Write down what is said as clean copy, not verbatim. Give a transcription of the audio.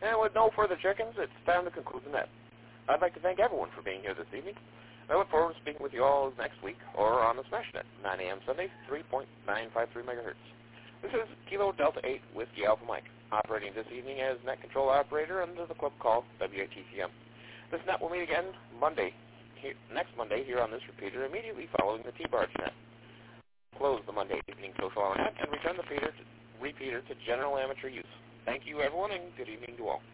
And with no further check-ins, it's time to conclude the net. I'd like to thank everyone for being here this evening. I look forward to speaking with you all next week or on the SmashNet, 9 a.m. Sundays, 3.953 megahertz. This is Kilo Delta 8 Whiskey Alpha Mike, operating this evening as net control operator under the club call WATCM. This net will meet again next Monday here on this repeater immediately following the T-Barge net. Close the Monday evening social hour net and return the repeater to general amateur use. Thank you, everyone, and good evening to all.